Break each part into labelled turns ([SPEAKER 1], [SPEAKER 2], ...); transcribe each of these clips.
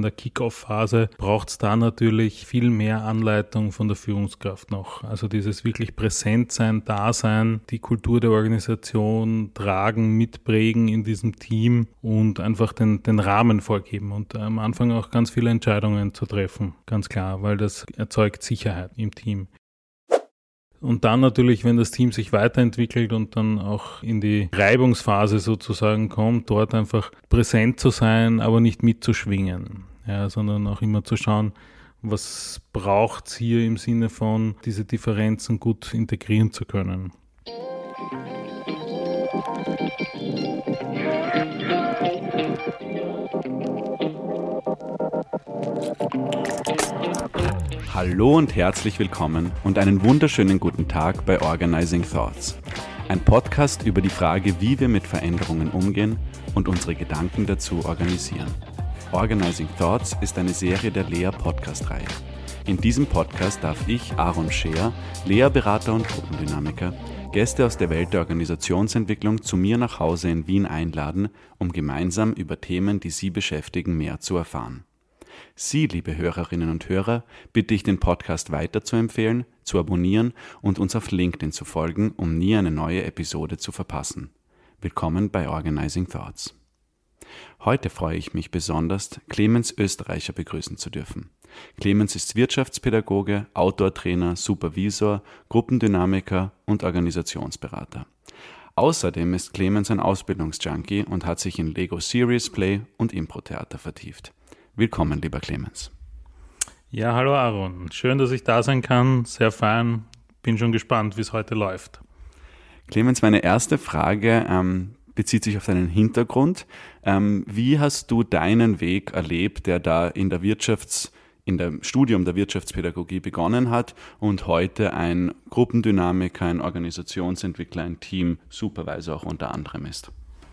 [SPEAKER 1] In der Kick-Off-Phase braucht es da natürlich viel mehr Anleitung von der Führungskraft noch. Also dieses wirklich Präsentsein, Dasein, die Kultur der Organisation tragen, mitprägen in diesem Team und einfach den Rahmen vorgeben und am Anfang auch ganz viele Entscheidungen zu treffen, ganz klar, weil das erzeugt Sicherheit im Team. Und dann natürlich, wenn das Team sich weiterentwickelt und dann auch in die Reibungsphase sozusagen kommt, dort einfach präsent zu sein, aber nicht mitzuschwingen, ja, sondern auch immer zu schauen, was braucht es hier im Sinne von, diese Differenzen gut integrieren zu können.
[SPEAKER 2] Hallo und herzlich willkommen und einen wunderschönen guten Tag bei Organizing Thoughts. Ein Podcast über die Frage, wie wir mit Veränderungen umgehen und unsere Gedanken dazu organisieren. Organizing Thoughts ist eine Serie der Lea-Podcast-Reihe. In diesem Podcast darf ich, Aaron Scheer, Lea-Berater und Gruppendynamiker, Gäste aus der Welt der Organisationsentwicklung zu mir nach Hause in Wien einladen, um gemeinsam über Themen, die Sie beschäftigen, mehr zu erfahren. Sie, liebe Hörerinnen und Hörer, bitte ich, den Podcast weiterzuempfehlen, zu abonnieren und uns auf LinkedIn zu folgen, um nie eine neue Episode zu verpassen. Willkommen bei Organizing Thoughts. Heute freue ich mich besonders, Clemens Österreicher begrüßen zu dürfen. Clemens ist Wirtschaftspädagoge, Outdoor-Trainer, Supervisor, Gruppendynamiker und Organisationsberater. Außerdem ist Clemens ein Ausbildungsjunkie und hat sich in Lego Serious Play und Impro-Theater vertieft. Willkommen, lieber Clemens.
[SPEAKER 1] Ja, hallo Aaron. Schön, dass ich da sein kann. Sehr fein. Bin schon gespannt, wie es heute läuft.
[SPEAKER 2] Clemens, meine erste Frage bezieht sich auf deinen Hintergrund. Wie hast du deinen Weg erlebt, der da in der Studium der Wirtschaftspädagogie begonnen hat und heute ein Gruppendynamiker, ein Organisationsentwickler, ein Team-Supervisor auch unter anderem ist?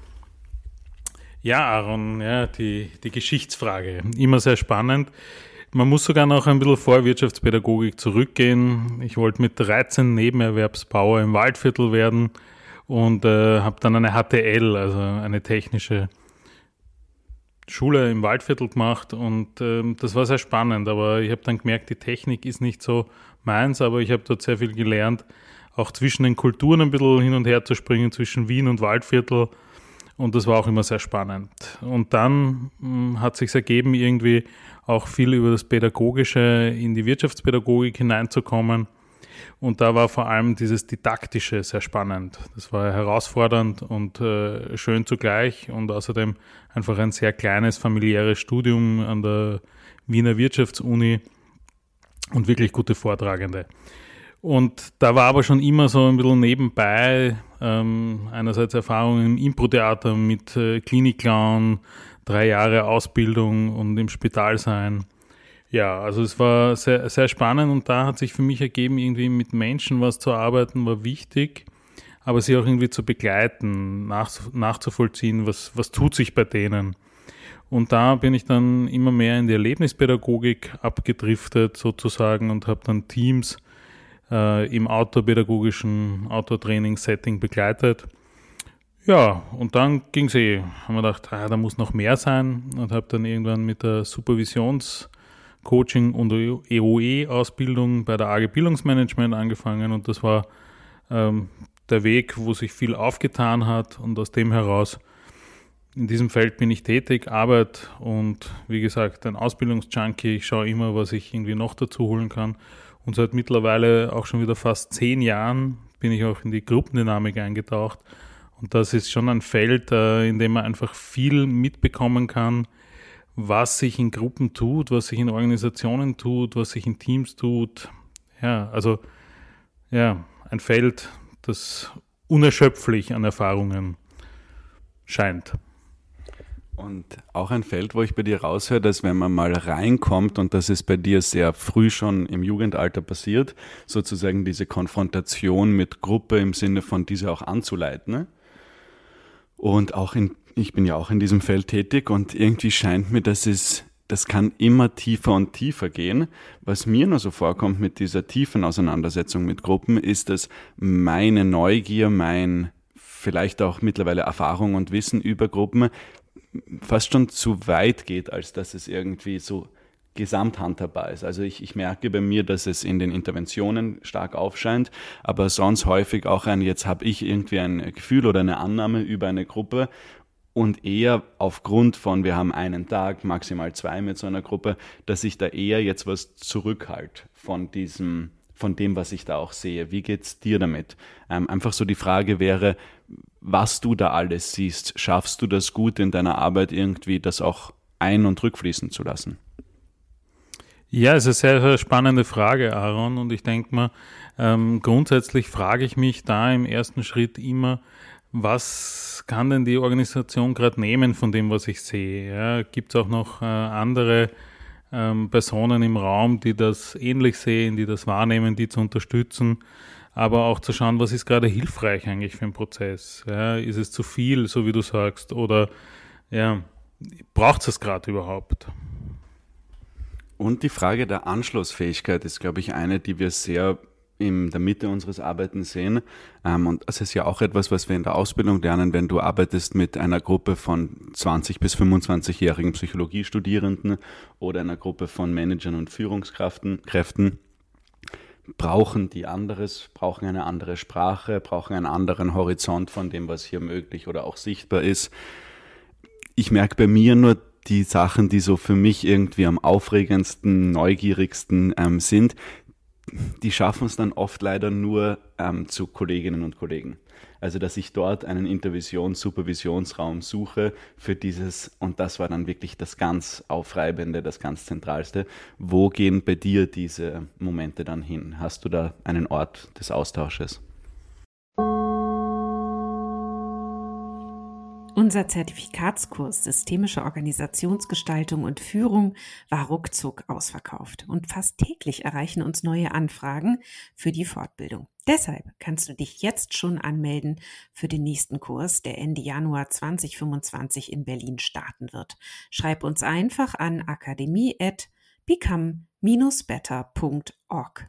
[SPEAKER 1] Ja, Aaron, ja, die Geschichtsfrage, immer sehr spannend. Man muss sogar noch ein bisschen vor Wirtschaftspädagogik zurückgehen. Ich wollte mit 13 Nebenerwerbsbauer im Waldviertel werden und habe dann eine HTL, also eine technische Schule im Waldviertel gemacht und das war sehr spannend, aber ich habe dann gemerkt, die Technik ist nicht so meins, aber ich habe dort sehr viel gelernt, auch zwischen den Kulturen ein bisschen hin und her zu springen, zwischen Wien und Waldviertel. Und das war auch immer sehr spannend. Und dann hat sich ergeben, irgendwie auch viel über das Pädagogische in die Wirtschaftspädagogik hineinzukommen. Und da war vor allem dieses Didaktische sehr spannend. Das war herausfordernd und schön zugleich und außerdem einfach ein sehr kleines familiäres Studium an der Wiener Wirtschaftsuni und wirklich gute Vortragende. Und da war aber schon immer so ein bisschen nebenbei einerseits Erfahrungen im Impro-Theater mit Klinik-Clown, 3 Jahre Ausbildung und im Spital sein. Ja, also es war sehr, sehr spannend und da hat sich für mich ergeben, irgendwie mit Menschen was zu arbeiten, war wichtig, aber sie auch irgendwie zu begleiten, nachzuvollziehen, was tut sich bei denen. Und da bin ich dann immer mehr in die Erlebnispädagogik abgedriftet sozusagen und habe dann Teams im outdoor-pädagogischen Outdoor-Training-Setting begleitet. Ja, und dann ging es haben wir gedacht, da muss noch mehr sein und habe dann irgendwann mit der Supervisions-Coaching- und EOE-Ausbildung bei der AG Bildungsmanagement angefangen und das war der Weg, wo sich viel aufgetan hat und aus dem heraus in diesem Feld bin ich tätig, Arbeit und wie gesagt ein Ausbildungsjunkie. Ich schaue immer, was ich irgendwie noch dazu holen kann. Und seit mittlerweile auch schon wieder fast 10 Jahren bin ich auch in die Gruppendynamik eingetaucht. Und das ist schon ein Feld, in dem man einfach viel mitbekommen kann, was sich in Gruppen tut, was sich in Organisationen tut, was sich in Teams tut. Ja, also ja, ein Feld, das unerschöpflich an Erfahrungen scheint.
[SPEAKER 2] Und auch ein Feld, wo ich bei dir raushöre, dass wenn man mal reinkommt, und das ist bei dir sehr früh schon im Jugendalter passiert, sozusagen diese Konfrontation mit Gruppe im Sinne von diese auch anzuleiten. Ne? Und auch ich bin ja auch in diesem Feld tätig und irgendwie scheint mir, das kann immer tiefer und tiefer gehen. Was mir nur so vorkommt mit dieser tiefen Auseinandersetzung mit Gruppen, ist, dass meine Neugier, mein vielleicht auch mittlerweile Erfahrung und Wissen über Gruppen fast schon zu weit geht, als dass es irgendwie so gesamthandhabbar ist. Also ich merke bei mir, dass es in den Interventionen stark aufscheint, aber sonst häufig auch jetzt habe ich irgendwie ein Gefühl oder eine Annahme über eine Gruppe und eher aufgrund von, wir haben einen Tag, maximal 2 mit so einer Gruppe, dass ich da eher jetzt was zurückhalte von dem, was ich da auch sehe. Wie geht's dir damit? Einfach so die Frage wäre, was du da alles siehst. Schaffst du das gut in deiner Arbeit irgendwie, das auch ein- und rückfließen zu lassen?
[SPEAKER 1] Ja, es ist eine sehr, sehr spannende Frage, Aaron. Und ich denke mal, grundsätzlich frage ich mich da im ersten Schritt immer, was kann denn die Organisation gerade nehmen von dem, was ich sehe? Ja, gibt es auch noch andere Personen im Raum, die das ähnlich sehen, die das wahrnehmen, die zu unterstützen, aber auch zu schauen, was ist gerade hilfreich eigentlich für einen Prozess? Ja, ist es zu viel, so wie du sagst, oder ja, braucht es gerade überhaupt?
[SPEAKER 2] Und die Frage der Anschlussfähigkeit ist, glaube ich, eine, die wir sehr in der Mitte unseres Arbeitens sehen. Und das ist ja auch etwas, was wir in der Ausbildung lernen, wenn du arbeitest mit einer Gruppe von 20- bis 25-jährigen Psychologiestudierenden oder einer Gruppe von Managern und Führungskräften, brauchen eine andere Sprache, brauchen einen anderen Horizont von dem, was hier möglich oder auch sichtbar ist. Ich merke bei mir nur die Sachen, die so für mich irgendwie am aufregendsten, neugierigsten sind, die schaffen es dann oft leider nur zu Kolleginnen und Kollegen. Also, dass ich dort einen Supervisionsraum suche für dieses, und das war dann wirklich das ganz Aufreibende, das ganz Zentralste. Wo gehen bei dir diese Momente dann hin? Hast du da einen Ort des Austausches?
[SPEAKER 3] Unser Zertifikatskurs Systemische Organisationsgestaltung und Führung war ruckzuck ausverkauft und fast täglich erreichen uns neue Anfragen für die Fortbildung. Deshalb kannst du dich jetzt schon anmelden für den nächsten Kurs, der Ende Januar 2025 in Berlin starten wird. Schreib uns einfach an akademie@become-better.org.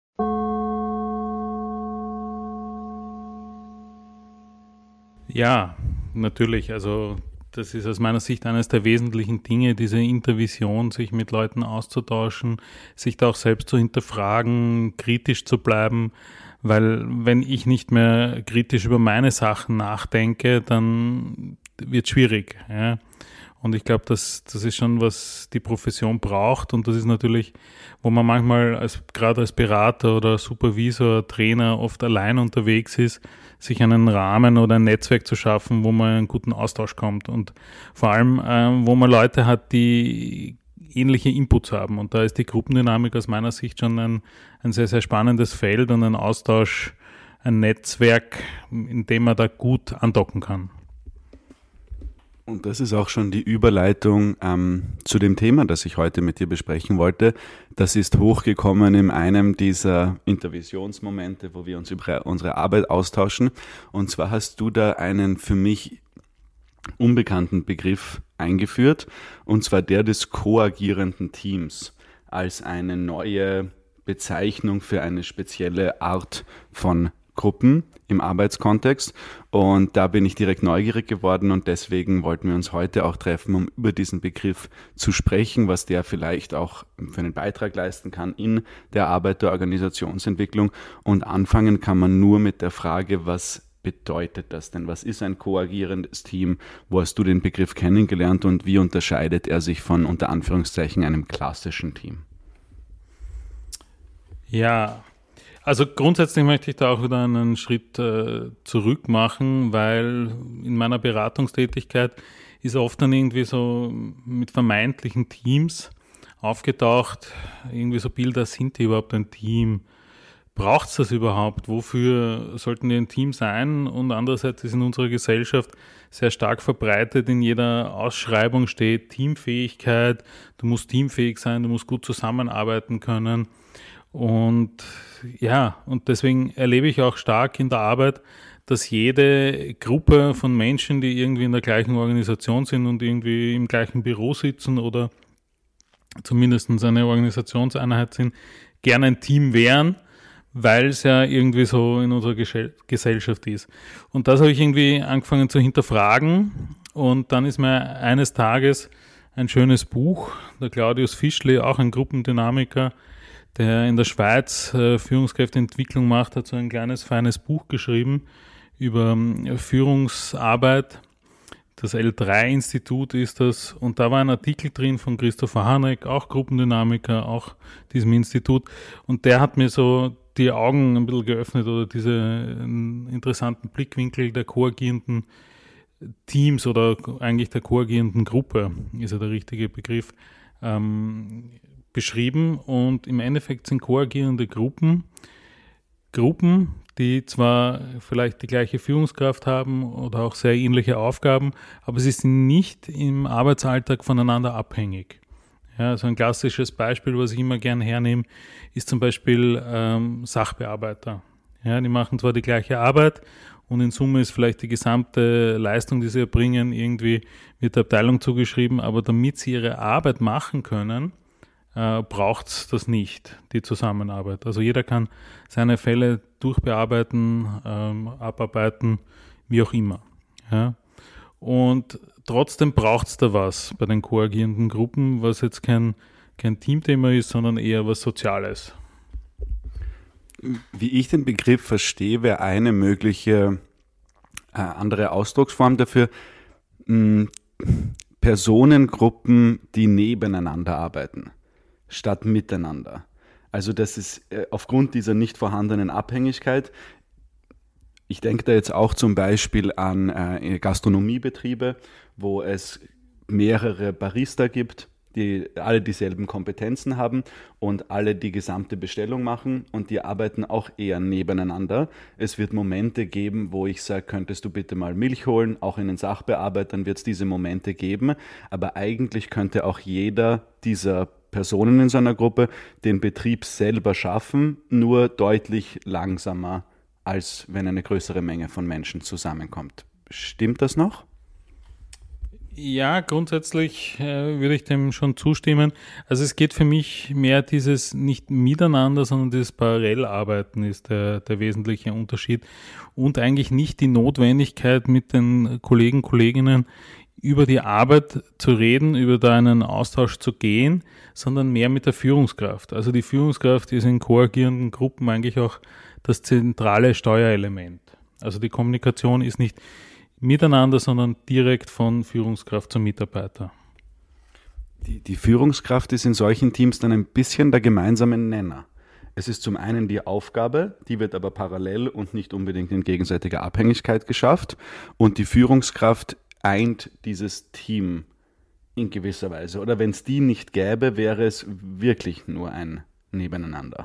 [SPEAKER 1] Ja, natürlich. Also das ist aus meiner Sicht eines der wesentlichen Dinge, diese Intervision, sich mit Leuten auszutauschen, sich da auch selbst zu hinterfragen, kritisch zu bleiben, weil wenn ich nicht mehr kritisch über meine Sachen nachdenke, dann wird es schwierig. Ja. Und ich glaube, das ist schon, was die Profession braucht. Und das ist natürlich, wo man manchmal gerade als Berater oder Supervisor, Trainer oft allein unterwegs ist, sich einen Rahmen oder ein Netzwerk zu schaffen, wo man einen guten Austausch kommt. Und vor allem, wo man Leute hat, die ähnliche Inputs haben. Und da ist die Gruppendynamik aus meiner Sicht schon ein sehr, sehr spannendes Feld und ein Austausch, ein Netzwerk, in dem man da gut andocken kann.
[SPEAKER 2] Und das ist auch schon die Überleitung zu dem Thema, das ich heute mit dir besprechen wollte. Das ist hochgekommen in einem dieser Intervisionsmomente, wo wir uns über unsere Arbeit austauschen. Und zwar hast du da einen für mich unbekannten Begriff eingeführt, und zwar der des koagierenden Teams als eine neue Bezeichnung für eine spezielle Art von Gruppen im Arbeitskontext, und da bin ich direkt neugierig geworden und deswegen wollten wir uns heute auch treffen, um über diesen Begriff zu sprechen, was der vielleicht auch für einen Beitrag leisten kann in der Arbeit der Organisationsentwicklung. Und anfangen kann man nur mit der Frage, was bedeutet das denn? Was ist ein koagierendes Team? Wo hast du den Begriff kennengelernt und wie unterscheidet er sich von unter Anführungszeichen einem klassischen Team?
[SPEAKER 1] Ja, also grundsätzlich möchte ich da auch wieder einen Schritt zurück machen, weil in meiner Beratungstätigkeit ist oft dann irgendwie so mit vermeintlichen Teams aufgetaucht, irgendwie so Bilder, sind die überhaupt ein Team? Braucht es das überhaupt? Wofür sollten die ein Team sein? Und andererseits ist in unserer Gesellschaft sehr stark verbreitet, in jeder Ausschreibung steht Teamfähigkeit, du musst teamfähig sein, du musst gut zusammenarbeiten können. Und ja, und deswegen erlebe ich auch stark in der Arbeit, dass jede Gruppe von Menschen, die irgendwie in der gleichen Organisation sind und irgendwie im gleichen Büro sitzen oder zumindest eine Organisationseinheit sind, gerne ein Team wären, weil es ja irgendwie so in unserer Gesellschaft ist. Und das habe ich irgendwie angefangen zu hinterfragen Und dann ist mir eines Tages ein schönes Buch, der Claudius Fischli, auch ein Gruppendynamiker, der in der Schweiz Führungskräfteentwicklung macht, hat so ein kleines, feines Buch geschrieben über Führungsarbeit. Das L3-Institut ist das. Und da war ein Artikel drin von Christopher Haneck, auch Gruppendynamiker, auch diesem Institut. Und der hat mir so die Augen ein bisschen geöffnet oder diese interessanten Blickwinkel der koagierenden Teams oder eigentlich der koagierenden Gruppe, ist ja der richtige Begriff, beschrieben. Und im Endeffekt sind koagierende Gruppen, die zwar vielleicht die gleiche Führungskraft haben oder auch sehr ähnliche Aufgaben, aber sie sind nicht im Arbeitsalltag voneinander abhängig. Ja, also ein klassisches Beispiel, was ich immer gern hernehme, ist zum Beispiel Sachbearbeiter. Ja, die machen zwar die gleiche Arbeit und in Summe ist vielleicht die gesamte Leistung, die sie erbringen, irgendwie wird der Abteilung zugeschrieben, aber damit sie ihre Arbeit machen können, braucht es das nicht, die Zusammenarbeit. Also jeder kann seine Fälle durchbearbeiten, abarbeiten, wie auch immer. Ja. Und trotzdem braucht es da was bei den koagierenden Gruppen, was jetzt kein Teamthema ist, sondern eher was Soziales.
[SPEAKER 2] Wie ich den Begriff verstehe, wäre eine mögliche andere Ausdrucksform dafür Personengruppen, die nebeneinander arbeiten, statt miteinander. Also das ist aufgrund dieser nicht vorhandenen Abhängigkeit, ich denke da jetzt auch zum Beispiel an Gastronomiebetriebe, wo es mehrere Barista gibt, die alle dieselben Kompetenzen haben und alle die gesamte Bestellung machen und die arbeiten auch eher nebeneinander. Es wird Momente geben, wo ich sage, könntest du bitte mal Milch holen, auch in den Sachbearbeitern wird es diese Momente geben, aber eigentlich könnte auch jeder dieser Personen in so einer Gruppe den Betrieb selber schaffen, nur deutlich langsamer, als wenn eine größere Menge von Menschen zusammenkommt. Stimmt das noch?
[SPEAKER 1] Ja, grundsätzlich würde ich dem schon zustimmen. Also es geht für mich mehr dieses nicht miteinander, sondern dieses Parallelarbeiten ist der wesentliche Unterschied und eigentlich nicht die Notwendigkeit mit den Kolleginnen über die Arbeit zu reden, über da einen Austausch zu gehen, sondern mehr mit der Führungskraft. Also die Führungskraft ist in koagierenden Gruppen eigentlich auch das zentrale Steuerelement. Also die Kommunikation ist nicht miteinander, sondern direkt von Führungskraft zum Mitarbeiter.
[SPEAKER 2] Die Führungskraft ist in solchen Teams dann ein bisschen der gemeinsame Nenner. Es ist zum einen die Aufgabe, die wird aber parallel und nicht unbedingt in gegenseitiger Abhängigkeit geschafft. Und die Führungskraft eint dieses Team in gewisser Weise. Oder wenn es die nicht gäbe, wäre es wirklich nur ein Nebeneinander.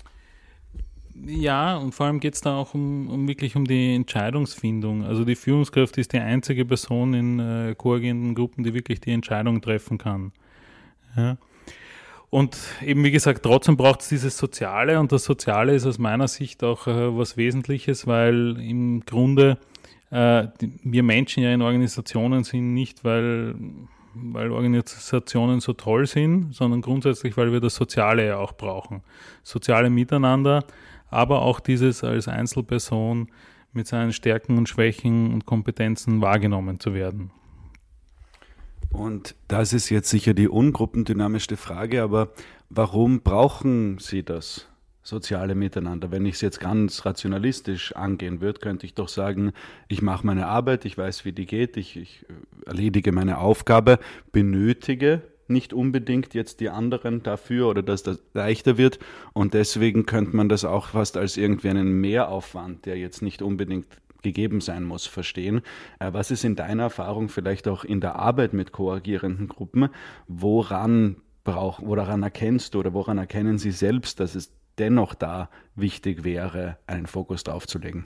[SPEAKER 1] Ja, und vor allem geht es da auch wirklich um die Entscheidungsfindung. Also die Führungskraft ist die einzige Person in koagierenden Gruppen, die wirklich die Entscheidung treffen kann. Ja. Und eben wie gesagt, trotzdem braucht es dieses Soziale und das Soziale ist aus meiner Sicht auch was Wesentliches, weil im Grunde wir Menschen ja in Organisationen sind nicht, weil Organisationen so toll sind, sondern grundsätzlich, weil wir das Soziale ja auch brauchen. Soziale Miteinander, aber auch dieses als Einzelperson mit seinen Stärken und Schwächen und Kompetenzen wahrgenommen zu werden.
[SPEAKER 2] Und das ist jetzt sicher die ungruppendynamischste Frage, aber warum brauchen Sie das soziale Miteinander? Wenn ich es jetzt ganz rationalistisch angehen würde, könnte ich doch sagen, ich mache meine Arbeit, ich weiß, wie die geht, ich erledige meine Aufgabe, benötige nicht unbedingt jetzt die anderen dafür oder dass das leichter wird und deswegen könnte man das auch fast als irgendwie einen Mehraufwand, der jetzt nicht unbedingt gegeben sein muss, verstehen. Was ist in deiner Erfahrung vielleicht auch in der Arbeit mit koagierenden Gruppen, woran erkennst du oder woran erkennen Sie selbst, dass es dennoch da wichtig wäre, einen Fokus drauf zu legen?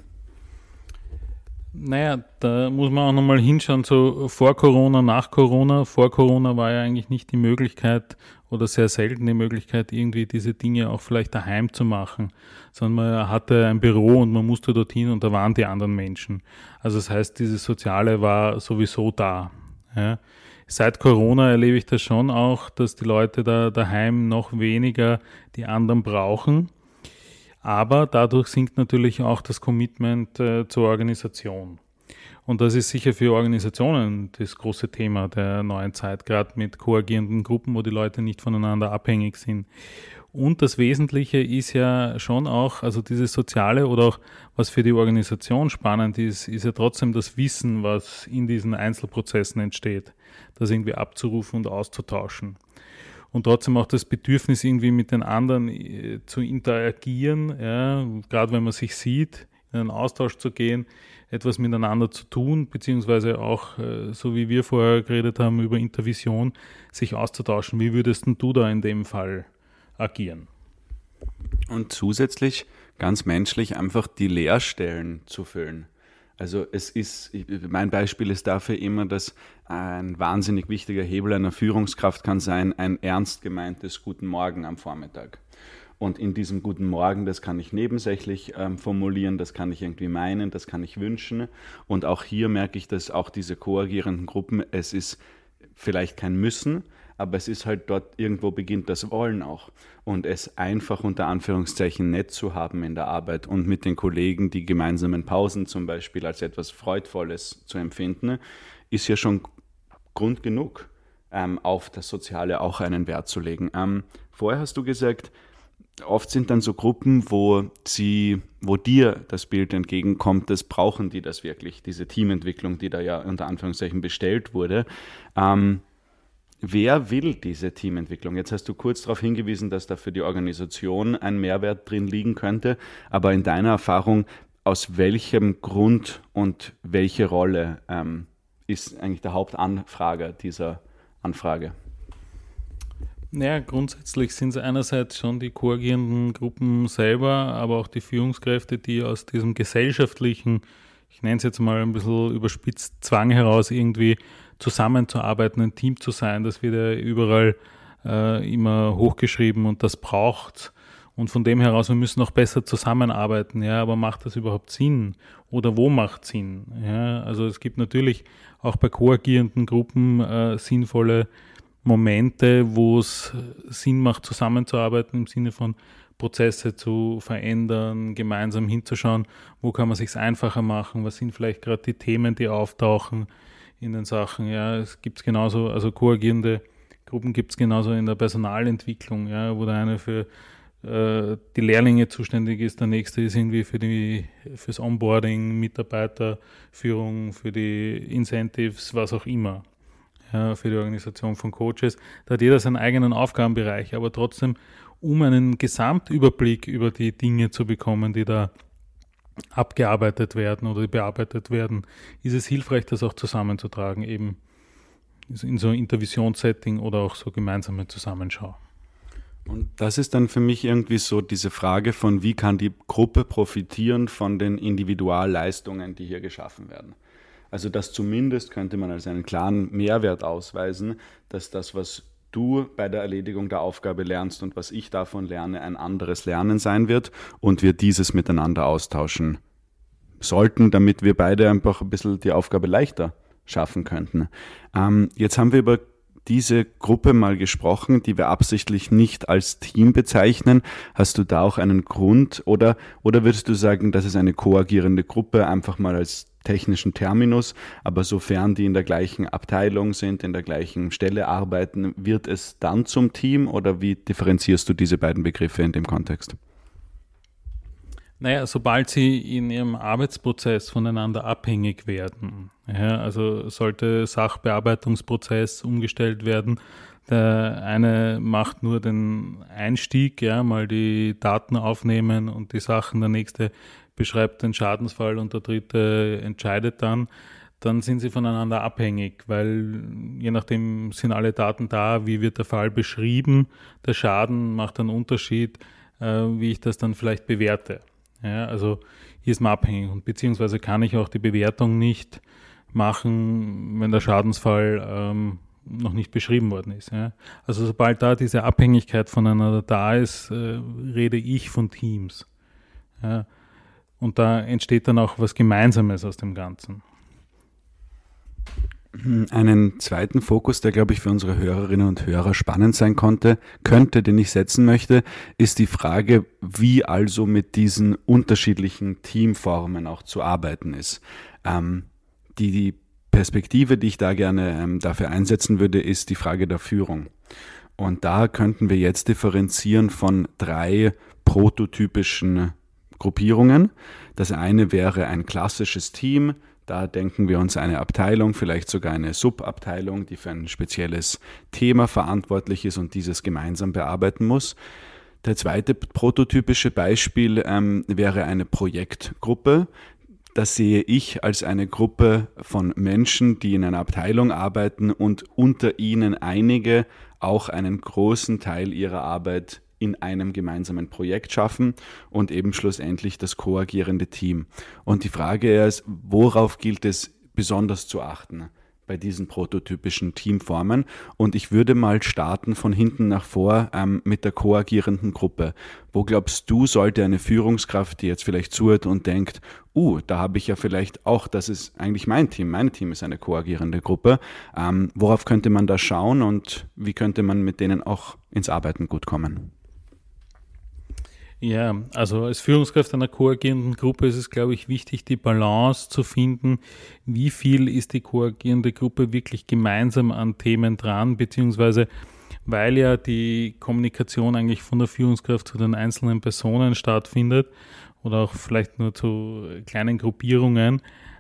[SPEAKER 1] Naja, da muss man auch nochmal hinschauen, so vor Corona, nach Corona. Vor Corona war ja eigentlich nicht die Möglichkeit oder sehr selten die Möglichkeit, irgendwie diese Dinge auch vielleicht daheim zu machen, sondern man hatte ein Büro und man musste dorthin und da waren die anderen Menschen. Also das heißt, dieses Soziale war sowieso da. Ja. Seit Corona erlebe ich das schon auch, dass die Leute da daheim noch weniger die anderen brauchen. Aber dadurch sinkt natürlich auch das Commitment zur Organisation. Und das ist sicher für Organisationen das große Thema der neuen Zeit, gerade mit koagierenden Gruppen, wo die Leute nicht voneinander abhängig sind. Und das Wesentliche ist ja schon auch, also dieses Soziale oder auch was für die Organisation spannend ist, ist ja trotzdem das Wissen, was in diesen Einzelprozessen entsteht, das irgendwie abzurufen und auszutauschen. Und trotzdem auch das Bedürfnis, irgendwie mit den anderen zu interagieren, ja, gerade wenn man sich sieht, in einen Austausch zu gehen, etwas miteinander zu tun, beziehungsweise auch, so wie wir vorher geredet haben, über Intervision, sich auszutauschen. Wie würdest denn du da in dem Fall agieren?
[SPEAKER 2] Und zusätzlich, ganz menschlich, einfach die Leerstellen zu füllen. Also mein Beispiel ist dafür immer, dass ein wahnsinnig wichtiger Hebel einer Führungskraft kann sein, ein ernst gemeintes Guten Morgen am Vormittag. Und in diesem Guten Morgen, das kann ich nebensächlich formulieren, das kann ich irgendwie meinen, das kann ich wünschen. Und auch hier merke ich, dass auch diese koagierenden Gruppen, es ist vielleicht kein Müssen, aber es ist halt dort, irgendwo beginnt das Wollen auch. Und es einfach unter Anführungszeichen nett zu haben in der Arbeit und mit den Kollegen die gemeinsamen Pausen zum Beispiel als etwas Freudvolles zu empfinden, ist ja schon Grund genug, auf das Soziale auch einen Wert zu legen. Vorher hast du gesagt, oft sind dann so Gruppen, wo dir das Bild entgegenkommt, das brauchen die das wirklich, diese Teamentwicklung, die da ja unter Anführungszeichen bestellt wurde. Wer will diese Teamentwicklung? Jetzt hast du kurz darauf hingewiesen, dass da für die Organisation ein Mehrwert drin liegen könnte, aber in deiner Erfahrung, aus welchem Grund und welche Rolle ist eigentlich der Hauptanfrager dieser Anfrage?
[SPEAKER 1] Naja, grundsätzlich sind es einerseits schon die koagierenden Gruppen selber, aber auch die Führungskräfte, die aus diesem gesellschaftlichen, ich nenne es jetzt mal ein bisschen überspitzt, Zwang heraus irgendwie zusammenzuarbeiten, ein Team zu sein. Das wird ja überall immer hochgeschrieben und das braucht. Und von dem heraus, wir müssen noch besser zusammenarbeiten. Ja, aber macht das überhaupt Sinn? Oder wo macht Sinn? Ja, also es gibt natürlich auch bei koagierenden Gruppen sinnvolle Momente, wo es Sinn macht, zusammenzuarbeiten im Sinne von Prozesse zu verändern, gemeinsam hinzuschauen, wo kann man es sich einfacher machen, was sind vielleicht gerade die Themen, die auftauchen in den Sachen. Ja, es gibt es genauso, also koagierende Gruppen gibt es genauso in der Personalentwicklung, ja, wo der eine für die Lehrlinge zuständig ist, der nächste ist irgendwie fürs Onboarding, Mitarbeiterführung, für die Incentives, was auch immer. Ja, für die Organisation von Coaches. Da hat jeder seinen eigenen Aufgabenbereich, aber trotzdem, um einen Gesamtüberblick über die Dinge zu bekommen, die da abgearbeitet werden oder bearbeitet werden, ist es hilfreich, das auch zusammenzutragen, eben in so einem Intervisionssetting oder auch so gemeinsame Zusammenschau.
[SPEAKER 2] Und das ist dann für mich irgendwie so diese Frage von, wie kann die Gruppe profitieren von den Individualleistungen, die hier geschaffen werden. Also das zumindest könnte man als einen klaren Mehrwert ausweisen, dass das, was du bei der Erledigung der Aufgabe lernst und was ich davon lerne, ein anderes Lernen sein wird und wir dieses miteinander austauschen sollten, damit wir beide einfach ein bisschen die Aufgabe leichter schaffen könnten. Jetzt haben wir über diese Gruppe mal gesprochen, die wir absichtlich nicht als Team bezeichnen. Hast du da auch einen Grund oder würdest du sagen, das ist eine koagierende Gruppe, einfach mal als technischen Terminus, aber sofern die in der gleichen Abteilung sind, in der gleichen Stelle arbeiten, wird es dann zum Team oder wie differenzierst du diese beiden Begriffe in dem Kontext?
[SPEAKER 1] Naja, sobald sie in ihrem Arbeitsprozess voneinander abhängig werden, ja, also sollte Sachbearbeitungsprozess umgestellt werden, der eine macht nur den Einstieg, ja, mal die Daten aufnehmen und die Sachen, der nächste beschreibt den Schadensfall und der dritte entscheidet dann sind sie voneinander abhängig, weil je nachdem sind alle Daten da, wie wird der Fall beschrieben, der Schaden macht einen Unterschied, wie ich das dann vielleicht bewerte. Ja, also hier ist man abhängig und beziehungsweise kann ich auch die Bewertung nicht machen, wenn der Schadensfall noch nicht beschrieben worden ist. Ja. Also sobald da diese Abhängigkeit voneinander da ist, rede ich von Teams. Ja. Und da entsteht dann auch was Gemeinsames aus dem Ganzen.
[SPEAKER 2] Einen zweiten Fokus, der, glaube ich, für unsere Hörerinnen und Hörer spannend sein könnte, den ich setzen möchte, ist die Frage, wie also mit diesen unterschiedlichen Teamformen auch zu arbeiten ist. Die Perspektive, die ich da gerne dafür einsetzen würde, ist die Frage der Führung. Und da könnten wir jetzt differenzieren von 3 prototypischen Gruppierungen. Das eine wäre ein klassisches Team. Da denken wir uns eine Abteilung, vielleicht sogar eine Subabteilung, die für ein spezielles Thema verantwortlich ist und dieses gemeinsam bearbeiten muss. Der zweite prototypische Beispiel wäre eine Projektgruppe. Das sehe ich als eine Gruppe von Menschen, die in einer Abteilung arbeiten und unter ihnen einige auch einen großen Teil ihrer Arbeit in einem gemeinsamen Projekt schaffen und eben schlussendlich das koagierende Team. Und die Frage ist, worauf gilt es besonders zu achten bei diesen prototypischen Teamformen? Und ich würde mal starten von hinten nach vor mit der koagierenden Gruppe. Wo glaubst du, sollte eine Führungskraft, die jetzt vielleicht zuhört und denkt, da habe ich ja vielleicht auch, das ist eigentlich mein Team ist eine koagierende Gruppe. Worauf könnte man da schauen und wie könnte man mit denen auch ins Arbeiten gut kommen?
[SPEAKER 1] Ja, also als Führungskraft einer koagierenden Gruppe ist es, glaube ich, wichtig, die Balance zu finden, wie viel ist die koagierende Gruppe wirklich gemeinsam an Themen dran, beziehungsweise weil ja die Kommunikation eigentlich von der Führungskraft zu den einzelnen Personen stattfindet oder auch vielleicht nur zu kleinen Gruppierungen,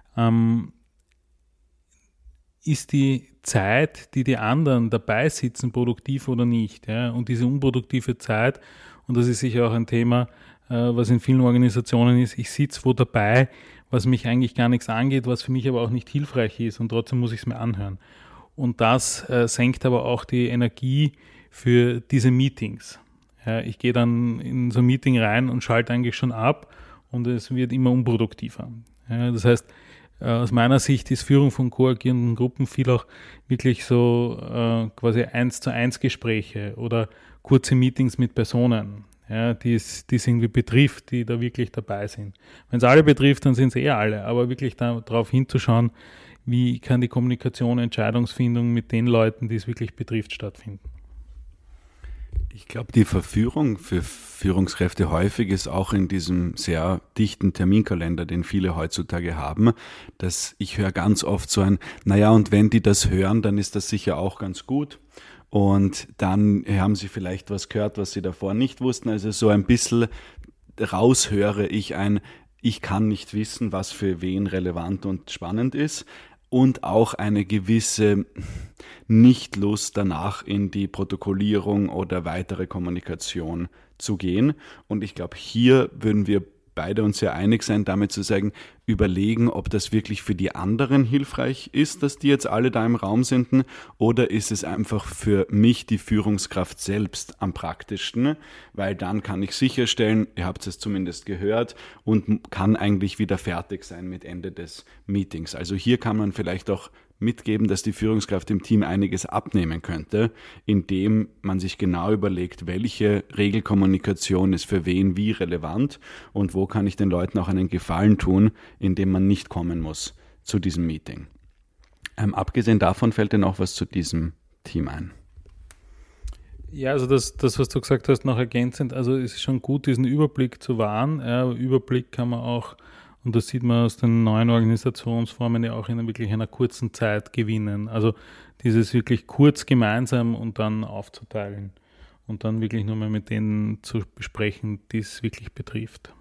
[SPEAKER 1] ist die Zeit, die anderen dabei sitzen, produktiv oder nicht. Ja? Und diese unproduktive Zeit, und das ist sicher auch ein Thema, was in vielen Organisationen ist, ich sitze wo dabei, was mich eigentlich gar nichts angeht, was für mich aber auch nicht hilfreich ist und trotzdem muss ich es mir anhören. Und das senkt aber auch die Energie für diese Meetings. Ja, ich gehe dann in so ein Meeting rein und schalte eigentlich schon ab und es wird immer unproduktiver. Ja, das heißt, aus meiner Sicht ist Führung von koagierenden Gruppen viel auch wirklich so quasi 1:1 Gespräche oder kurze Meetings mit Personen, ja, die es irgendwie betrifft, die da wirklich dabei sind. Wenn es alle betrifft, dann sind es alle, aber wirklich darauf hinzuschauen, wie kann die Kommunikation, Entscheidungsfindung mit den Leuten, die es wirklich betrifft, stattfinden.
[SPEAKER 2] Ich glaube, die Verführung für Führungskräfte häufig ist auch in diesem sehr dichten Terminkalender, den viele heutzutage haben, dass ich höre ganz oft so ein, naja, und wenn die das hören, dann ist das sicher auch ganz gut. Und dann haben sie vielleicht was gehört, was sie davor nicht wussten. Also so ein bisschen raushöre ich ich kann nicht wissen, was für wen relevant und spannend ist. Und auch eine gewisse Nichtlust danach in die Protokollierung oder weitere Kommunikation zu gehen. Und ich glaube, hier würden wir beide uns sehr einig sein, damit zu sagen, überlegen, ob das wirklich für die anderen hilfreich ist, dass die jetzt alle da im Raum sind, oder ist es einfach für mich, die Führungskraft selbst, am praktischsten, weil dann kann ich sicherstellen, ihr habt es zumindest gehört und kann eigentlich wieder fertig sein mit Ende des Meetings. Also hier kann man vielleicht auch mitgeben, dass die Führungskraft im Team einiges abnehmen könnte, indem man sich genau überlegt, welche Regelkommunikation ist für wen wie relevant und wo kann ich den Leuten auch einen Gefallen tun, indem man nicht kommen muss zu diesem Meeting. Abgesehen davon fällt dir noch was zu diesem Team ein?
[SPEAKER 1] Ja, also das, was du gesagt hast, noch ergänzend, also es ist schon gut, diesen Überblick zu wahren. Ja, Überblick kann man auch, und das sieht man aus den neuen Organisationsformen ja auch in wirklich einer kurzen Zeit gewinnen. Also dieses wirklich kurz gemeinsam und dann aufzuteilen und dann wirklich nur mal mit denen zu besprechen, die es wirklich betrifft.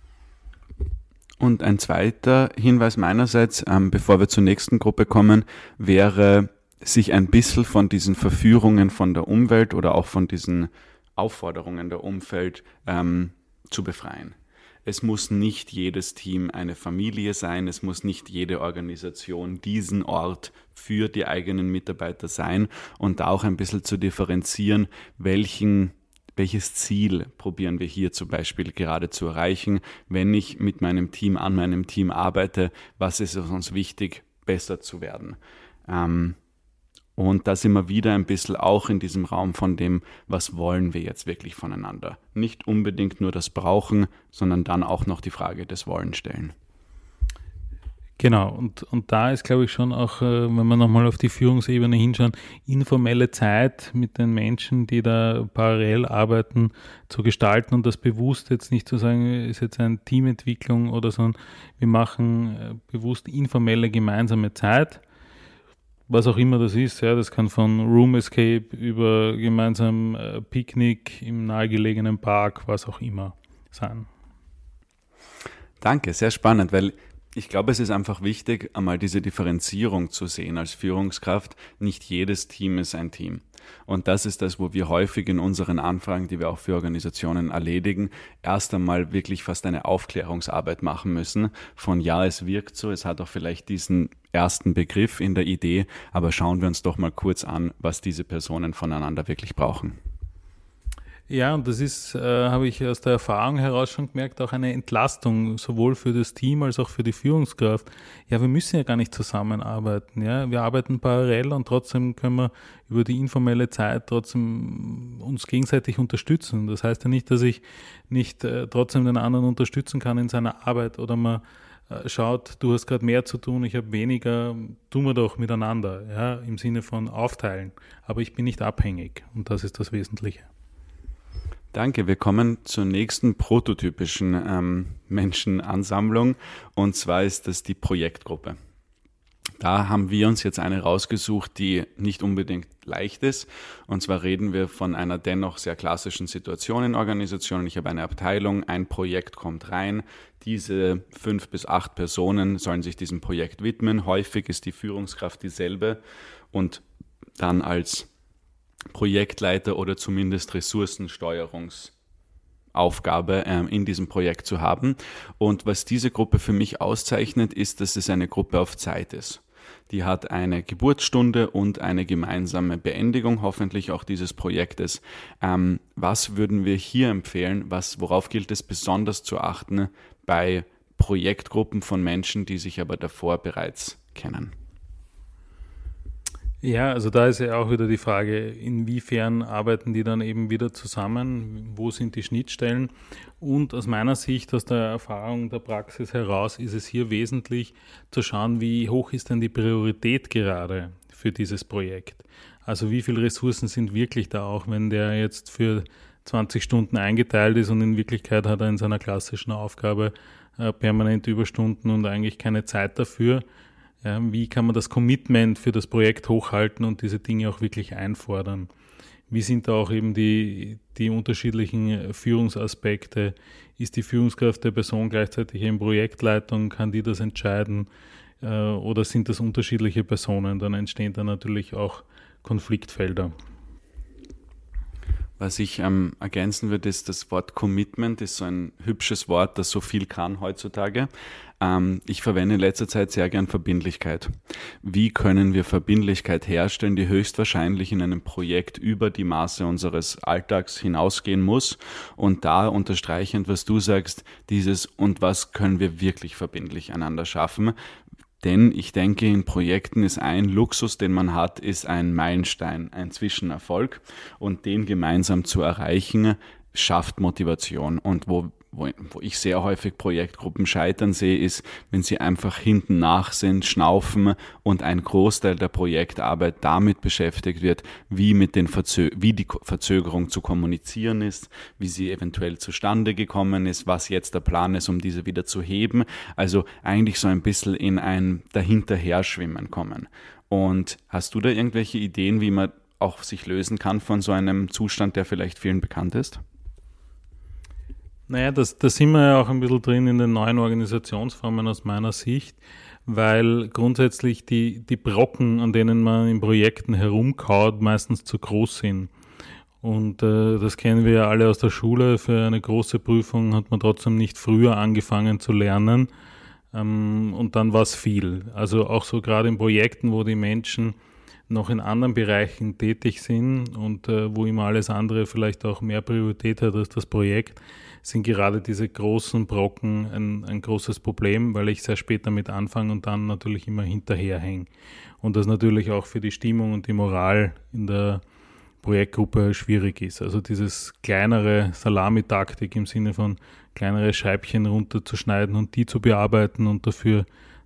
[SPEAKER 2] Und ein zweiter Hinweis meinerseits, bevor wir zur nächsten Gruppe kommen, wäre, sich ein bisschen von diesen Verführungen von der Umwelt oder auch von diesen Aufforderungen der Umwelt zu befreien. Es muss nicht jedes Team eine Familie sein, es muss nicht jede Organisation diesen Ort für die eigenen Mitarbeiter sein und da auch ein bisschen zu differenzieren, welches Ziel probieren wir hier zum Beispiel gerade zu erreichen, wenn ich mit meinem Team an meinem Team arbeite, was ist uns wichtig, besser zu werden. Und da sind wir wieder ein bisschen auch in diesem Raum von dem, was wollen wir jetzt wirklich voneinander. Nicht unbedingt nur das Brauchen, sondern dann auch noch die Frage des Wollen stellen.
[SPEAKER 1] Genau, und da ist, glaube ich, schon auch, wenn wir nochmal auf die Führungsebene hinschauen, informelle Zeit mit den Menschen, die da parallel arbeiten, zu gestalten und das bewusst jetzt nicht zu sagen, ist jetzt eine Teamentwicklung oder so, sondern wir machen bewusst informelle gemeinsame Zeit, was auch immer das ist. Ja, das kann von Room Escape über gemeinsam Picknick im nahegelegenen Park, was auch immer sein.
[SPEAKER 2] Danke, sehr spannend, weil ich glaube, es ist einfach wichtig, einmal diese Differenzierung zu sehen als Führungskraft. Nicht jedes Team ist ein Team. Und das ist das, wo wir häufig in unseren Anfragen, die wir auch für Organisationen erledigen, erst einmal wirklich fast eine Aufklärungsarbeit machen müssen. Von ja, es wirkt so, es hat auch vielleicht diesen ersten Begriff in der Idee, aber schauen wir uns doch mal kurz an, was diese Personen voneinander wirklich brauchen.
[SPEAKER 1] Ja, und das ist, habe ich aus der Erfahrung heraus schon gemerkt, auch eine Entlastung, sowohl für das Team als auch für die Führungskraft. Ja, wir müssen ja gar nicht zusammenarbeiten. Ja, wir arbeiten parallel und trotzdem können wir über die informelle Zeit trotzdem uns gegenseitig unterstützen. Das heißt ja nicht, dass ich nicht trotzdem den anderen unterstützen kann in seiner Arbeit oder man schaut, du hast gerade mehr zu tun, ich habe weniger, tun wir doch miteinander, ja, im Sinne von aufteilen. Aber ich bin nicht abhängig und das ist das Wesentliche.
[SPEAKER 2] Danke, wir kommen zur nächsten prototypischen Menschenansammlung und zwar ist das die Projektgruppe. Da haben wir uns jetzt eine rausgesucht, die nicht unbedingt leicht ist. Und zwar reden wir von einer dennoch sehr klassischen Situation in Organisationen. Ich habe eine Abteilung, ein Projekt kommt rein. Diese 5 bis 8 Personen sollen sich diesem Projekt widmen. Häufig ist die Führungskraft dieselbe und dann als Projektleiter oder zumindest Ressourcensteuerungsaufgabe in diesem Projekt zu haben. Und was diese Gruppe für mich auszeichnet, ist, dass es eine Gruppe auf Zeit ist. Die hat eine Geburtsstunde und eine gemeinsame Beendigung, hoffentlich auch dieses Projektes. Was würden wir hier empfehlen? Worauf gilt es besonders zu achten bei Projektgruppen von Menschen, die sich aber davor bereits kennen?
[SPEAKER 1] Ja, also da ist ja auch wieder die Frage, inwiefern arbeiten die dann eben wieder zusammen, wo sind die Schnittstellen und aus meiner Sicht, aus der Erfahrung der Praxis heraus, ist es hier wesentlich zu schauen, wie hoch ist denn die Priorität gerade für dieses Projekt. Also wie viele Ressourcen sind wirklich da, auch wenn der jetzt für 20 Stunden eingeteilt ist und in Wirklichkeit hat er in seiner klassischen Aufgabe permanent Überstunden und eigentlich keine Zeit dafür. Ja, wie kann man das Commitment für das Projekt hochhalten und diese Dinge auch wirklich einfordern? Wie sind da auch eben die unterschiedlichen Führungsaspekte? Ist die Führungskraft der Person gleichzeitig in Projektleitung? Kann die das entscheiden? Oder sind das unterschiedliche Personen? Dann entstehen da natürlich auch Konfliktfelder.
[SPEAKER 2] Was ich ergänzen würde, ist, das Wort Commitment ist so ein hübsches Wort, das so viel kann heutzutage. Ich verwende in letzter Zeit sehr gern Verbindlichkeit. Wie können wir Verbindlichkeit herstellen, die höchstwahrscheinlich in einem Projekt über die Maße unseres Alltags hinausgehen muss? Und da unterstreichend, was du sagst, dieses und was können wir wirklich verbindlich einander schaffen? Denn ich denke, in Projekten ist ein Luxus, den man hat, ist ein Meilenstein, ein Zwischenerfolg. Und den gemeinsam zu erreichen, schafft Motivation. Und wo ich sehr häufig Projektgruppen scheitern sehe, ist, wenn sie einfach hinten nach sind, schnaufen und ein Großteil der Projektarbeit damit beschäftigt wird, wie die Verzögerung zu kommunizieren ist, wie sie eventuell zustande gekommen ist, was jetzt der Plan ist, um diese wieder zu heben. Also eigentlich so ein bisschen in ein Dahinterherschwimmen kommen. Und hast du da irgendwelche Ideen, wie man auch sich lösen kann von so einem Zustand, der vielleicht vielen bekannt ist?
[SPEAKER 1] Naja, da sind wir ja auch ein bisschen drin in den neuen Organisationsformen aus meiner Sicht, weil grundsätzlich die Brocken, an denen man in Projekten herumkaut, meistens zu groß sind. Und das kennen wir ja alle aus der Schule. Für eine große Prüfung hat man trotzdem nicht früher angefangen zu lernen und dann war es viel. Also auch so gerade in Projekten, wo die Menschen noch in anderen Bereichen tätig sind und wo immer alles andere vielleicht auch mehr Priorität hat als das Projekt, sind gerade diese großen Brocken ein großes Problem, weil ich sehr spät damit anfange und dann natürlich immer hinterherhänge. Und das natürlich auch für die Stimmung und die Moral in der Projektgruppe schwierig ist. Also dieses kleinere Salamitaktik im Sinne von kleinere Scheibchen runterzuschneiden und die zu bearbeiten und dafür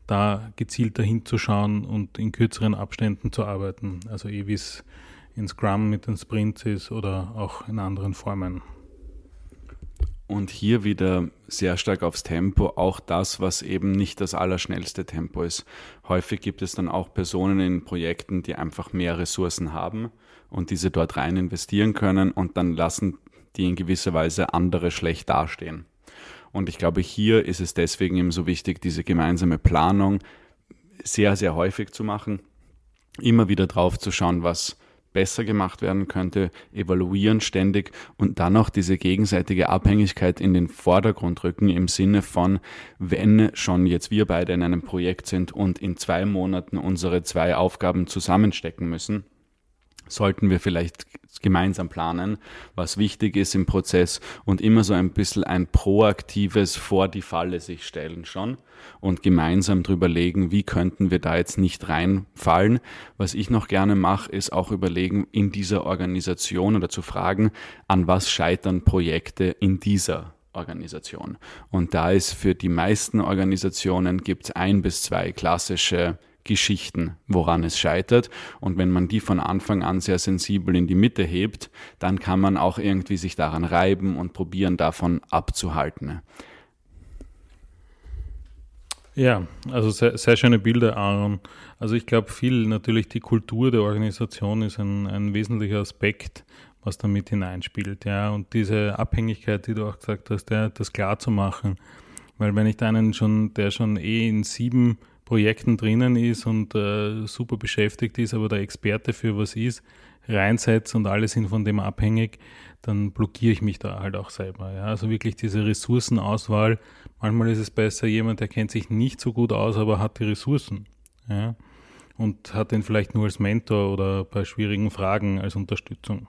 [SPEAKER 1] da gezielter hinzuschauen und in kürzeren Abständen zu arbeiten. Also wie es in Scrum mit den Sprints ist oder auch in anderen Formen.
[SPEAKER 2] Und hier wieder sehr stark aufs Tempo, auch das, was eben nicht das allerschnellste Tempo ist. Häufig gibt es dann auch Personen in Projekten, die einfach mehr Ressourcen haben und diese dort rein investieren können und dann lassen die in gewisser Weise andere schlecht dastehen. Und ich glaube, hier ist es deswegen eben so wichtig, diese gemeinsame Planung sehr, sehr häufig zu machen, immer wieder drauf zu schauen, was besser gemacht werden könnte, evaluieren ständig und dann auch diese gegenseitige Abhängigkeit in den Vordergrund rücken im Sinne von, wenn schon jetzt wir beide in einem Projekt sind und in 2 Monaten unsere 2 Aufgaben zusammenstecken müssen, sollten wir vielleicht gemeinsam planen, was wichtig ist im Prozess und immer so ein bisschen ein proaktives vor die Falle sich stellen schon und gemeinsam drüber legen, wie könnten wir da jetzt nicht reinfallen. Was ich noch gerne mache, ist auch überlegen in dieser Organisation oder zu fragen, an was scheitern Projekte in dieser Organisation. Und da ist für die meisten Organisationen gibt es 1 bis 2 klassische Geschichten, woran es scheitert. Und wenn man die von Anfang an sehr sensibel in die Mitte hebt, dann kann man auch irgendwie sich daran reiben und probieren, davon abzuhalten.
[SPEAKER 1] Ja, also sehr, sehr schöne Bilder, Aaron. Also ich glaube natürlich die Kultur der Organisation ist ein wesentlicher Aspekt, was damit hineinspielt. Ja, und diese Abhängigkeit, die du auch gesagt hast, das klar zu machen. Weil wenn ich einen der schon in 7 Projekten drinnen ist und super beschäftigt ist, aber der Experte für was ist, reinsetzt und alle sind von dem abhängig, dann blockiere ich mich da halt auch selber. Ja? Also wirklich diese Ressourcenauswahl, manchmal ist es besser, jemand, der kennt sich nicht so gut aus, aber hat die Ressourcen. Ja? Und hat den vielleicht nur als Mentor oder bei schwierigen Fragen als Unterstützung.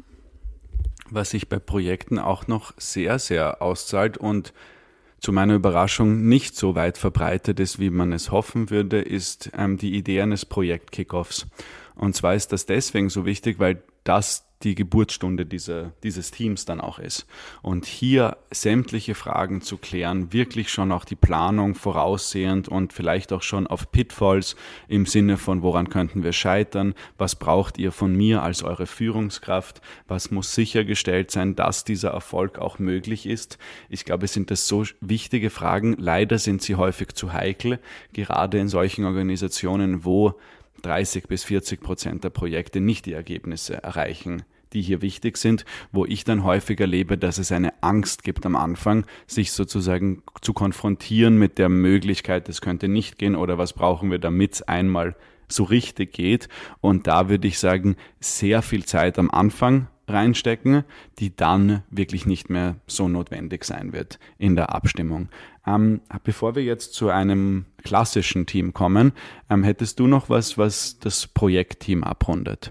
[SPEAKER 2] Was sich bei Projekten auch noch sehr, sehr auszahlt und zu meiner Überraschung nicht so weit verbreitet ist, wie man es hoffen würde, ist die Idee eines Projekt-Kickoffs. Und zwar ist das deswegen so wichtig, weil das die Geburtsstunde dieses Teams dann auch ist. Und hier sämtliche Fragen zu klären, wirklich schon auch die Planung voraussehend und vielleicht auch schon auf Pitfalls im Sinne von, woran könnten wir scheitern, was braucht ihr von mir als eure Führungskraft, was muss sichergestellt sein, dass dieser Erfolg auch möglich ist. Ich glaube, es sind das so wichtige Fragen. Leider sind sie häufig zu heikel, gerade in solchen Organisationen, wo 30-40% der Projekte nicht die Ergebnisse erreichen, die hier wichtig sind, wo ich dann häufig erlebe, dass es eine Angst gibt am Anfang, sich sozusagen zu konfrontieren mit der Möglichkeit, es könnte nicht gehen oder was brauchen wir, damit es einmal so richtig geht. Und da würde ich sagen, sehr viel Zeit am Anfang reinstecken, die dann wirklich nicht mehr so notwendig sein wird in der Abstimmung. Bevor wir jetzt zu einem klassischen Team kommen, hättest du noch was das Projektteam abrundet?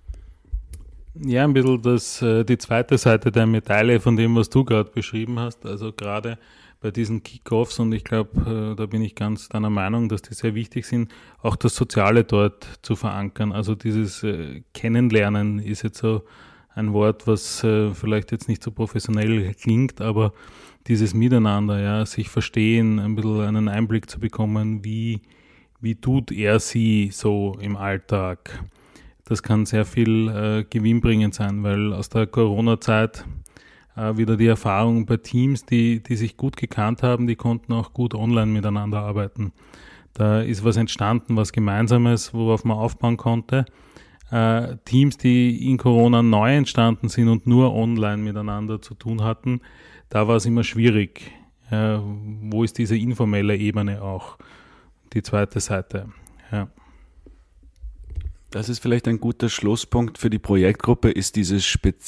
[SPEAKER 1] Ja, ein bisschen die zweite Seite der Medaille von dem, was du gerade beschrieben hast. Also gerade bei diesen Kickoffs, und ich glaube, da bin ich ganz deiner Meinung, dass die sehr wichtig sind, auch das Soziale dort zu verankern. Also dieses Kennenlernen ist jetzt so ein Wort, was vielleicht jetzt nicht so professionell klingt, aber dieses Miteinander, ja, sich verstehen, ein bisschen einen Einblick zu bekommen, wie tut er sie so im Alltag. Das kann sehr viel gewinnbringend sein, weil aus der Corona-Zeit wieder die Erfahrung bei Teams, die sich gut gekannt haben, die konnten auch gut online miteinander arbeiten. Da ist was entstanden, was Gemeinsames, worauf man aufbauen konnte. Teams, die in Corona neu entstanden sind und nur online miteinander zu tun hatten, da war es immer schwierig. Wo ist diese informelle Ebene auch? Die zweite Seite. Ja.
[SPEAKER 2] Das ist vielleicht ein guter Schlusspunkt für die Projektgruppe, ist diese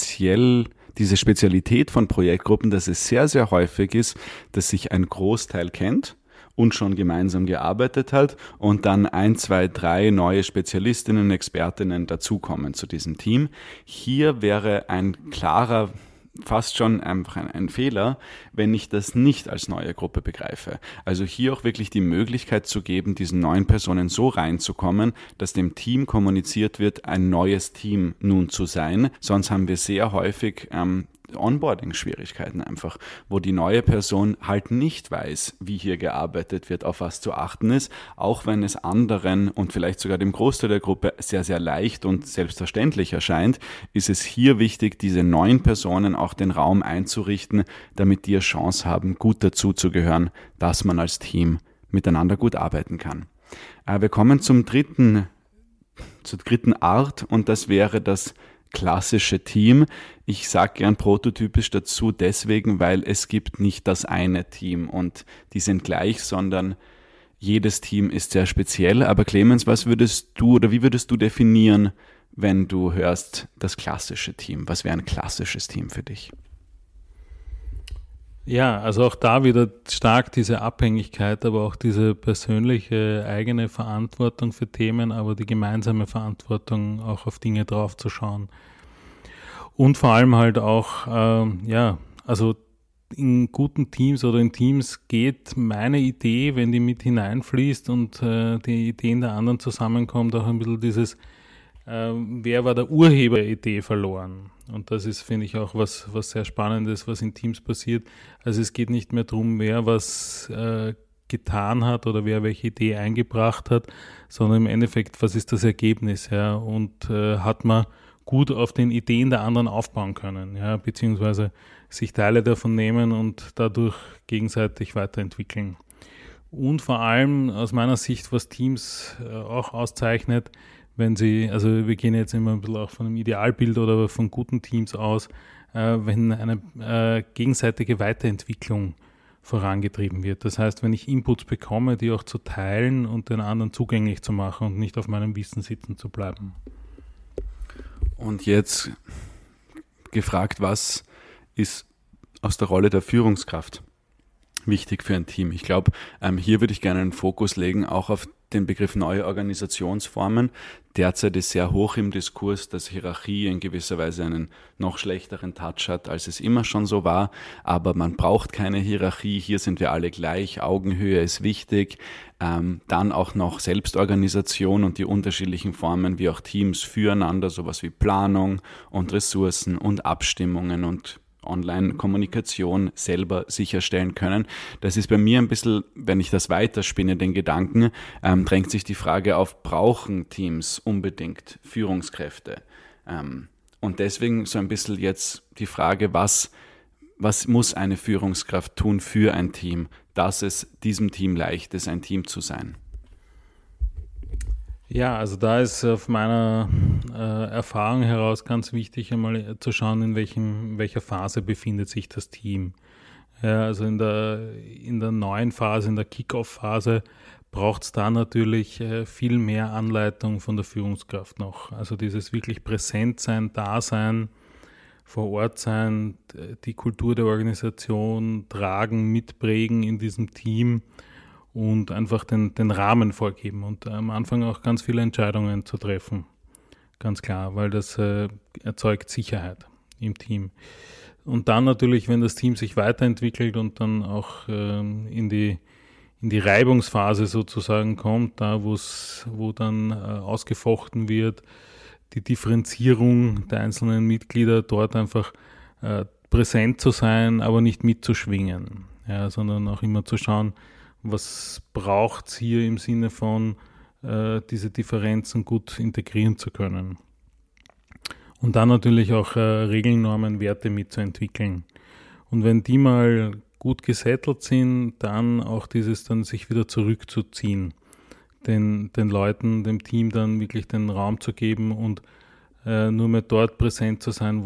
[SPEAKER 2] Spezialität von Projektgruppen, dass es sehr, sehr häufig ist, dass sich ein Großteil kennt und schon gemeinsam gearbeitet hat und dann 1, 2, 3 neue Spezialistinnen, Expertinnen dazukommen zu diesem Team. Hier wäre ein klarer, fast schon einfach ein Fehler, wenn ich das nicht als neue Gruppe begreife. Also hier auch wirklich die Möglichkeit zu geben, diesen neuen Personen so reinzukommen, dass dem Team kommuniziert wird, ein neues Team nun zu sein. Sonst haben wir sehr häufig Onboarding-Schwierigkeiten einfach, wo die neue Person halt nicht weiß, wie hier gearbeitet wird, auf was zu achten ist, auch wenn es anderen und vielleicht sogar dem Großteil der Gruppe sehr, sehr leicht und selbstverständlich erscheint, ist es hier wichtig, diese neuen Personen auch den Raum einzurichten, damit die eine Chance haben, gut dazuzugehören, dass man als Team miteinander gut arbeiten kann. Wir kommen zur dritten Art, und das wäre das klassische Team. Ich sage gern prototypisch dazu deswegen, weil es gibt nicht das eine Team und die sind gleich, sondern jedes Team ist sehr speziell. Aber Clemens, wie würdest du definieren, wenn du hörst das klassische Team? Was wäre ein klassisches Team für dich?
[SPEAKER 1] Ja, also auch da wieder stark diese Abhängigkeit, aber auch diese persönliche eigene Verantwortung für Themen, aber die gemeinsame Verantwortung auch auf Dinge drauf zu schauen. Und vor allem halt auch, also in guten Teams oder in Teams geht meine Idee, wenn die mit hineinfließt und die Ideen der anderen zusammenkommt, auch ein bisschen dieses, wer war der Urheber der Idee verloren. Und das ist, finde ich, auch was sehr Spannendes, was in Teams passiert. Also es geht nicht mehr darum, wer was getan hat oder wer welche Idee eingebracht hat, sondern im Endeffekt, was ist das Ergebnis, ja? Und hat man gut auf den Ideen der anderen aufbauen können, ja? Beziehungsweise sich Teile davon nehmen und dadurch gegenseitig weiterentwickeln. Und vor allem aus meiner Sicht, was Teams auch auszeichnet, wenn sie, also wir gehen jetzt immer ein bisschen auch von einem Idealbild oder von guten Teams aus, wenn eine gegenseitige Weiterentwicklung vorangetrieben wird. Das heißt, wenn ich Inputs bekomme, die auch zu teilen und den anderen zugänglich zu machen und nicht auf meinem Wissen sitzen zu bleiben.
[SPEAKER 2] Und jetzt gefragt, was ist aus der Rolle der Führungskraft wichtig für ein Team? Ich glaube, hier würde ich gerne einen Fokus legen, auch auf den Begriff neue Organisationsformen. Derzeit ist sehr hoch im Diskurs, dass Hierarchie in gewisser Weise einen noch schlechteren Touch hat, als es immer schon so war. Aber man braucht keine Hierarchie. Hier sind wir alle gleich. Augenhöhe ist wichtig. Dann auch noch Selbstorganisation und die unterschiedlichen Formen, wie auch Teams füreinander, sowas wie Planung und Ressourcen und Abstimmungen und Online-Kommunikation selber sicherstellen können. Das ist bei mir ein bisschen, wenn ich das weiterspinne, den Gedanken, drängt sich die Frage auf, brauchen Teams unbedingt Führungskräfte? Und deswegen so ein bisschen jetzt die Frage, was muss eine Führungskraft tun für ein Team, dass es diesem Team leicht ist, ein Team zu sein?
[SPEAKER 1] Ja, also da ist auf meiner Erfahrung heraus ganz wichtig, einmal zu schauen, in welcher Phase befindet sich das Team. Ja, also in der neuen Phase, in der Kick-Off-Phase, braucht es da natürlich viel mehr Anleitung von der Führungskraft noch. Also dieses wirklich präsent sein, da sein, vor Ort sein, die Kultur der Organisation tragen, mitprägen in diesem Team und einfach den Rahmen vorgeben und am Anfang auch ganz viele Entscheidungen zu treffen. Ganz klar, weil das erzeugt Sicherheit im Team. Und dann natürlich, wenn das Team sich weiterentwickelt und dann auch in die Reibungsphase sozusagen kommt, da wo dann ausgefochten wird, die Differenzierung der einzelnen Mitglieder, dort einfach präsent zu sein, aber nicht mitzuschwingen, ja, sondern auch immer zu schauen, was braucht es hier im Sinne von, diese Differenzen gut integrieren zu können. Und dann natürlich auch Regeln, Normen, Werte mitzuentwickeln. Und wenn die mal gut gesettelt sind, dann auch dann sich wieder zurückzuziehen, den Leuten, dem Team dann wirklich den Raum zu geben und nur mehr dort präsent zu sein,